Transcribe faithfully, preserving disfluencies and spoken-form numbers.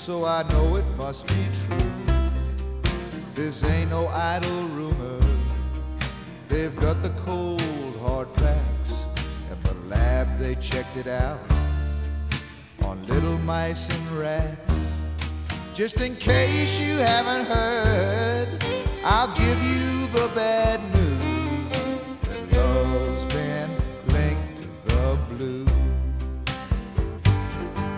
so I know it must be true. This ain't no idle rumor. They've got the cold, hard facts. In the lab they checked it out on little mice and rats. Just in case you haven't heard, I'll give you the best